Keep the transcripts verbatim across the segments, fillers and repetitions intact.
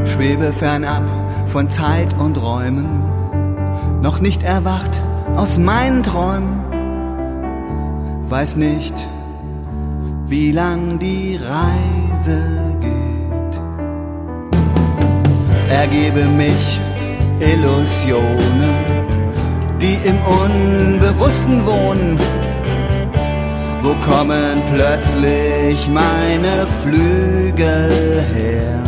Schwebe fernab von Zeit und Räumen, noch nicht erwacht aus meinen Träumen, weiß nicht, wie lang die Reise geht. Ergebe mich Illusionen, die im Unbewussten wohnen. Wo kommen plötzlich meine Flügel her?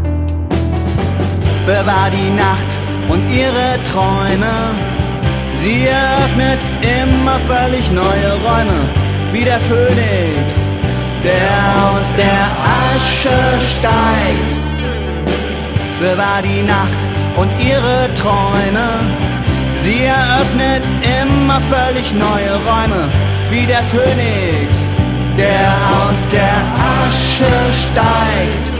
Bewahr die Nacht und ihre Träume, sie eröffnet immer völlig neue Räume, wie der Phönix, der aus der Asche steigt. Bewahr die Nacht und ihre Träume, sie eröffnet immer völlig neue Räume, wie der Phönix, der aus der Asche steigt.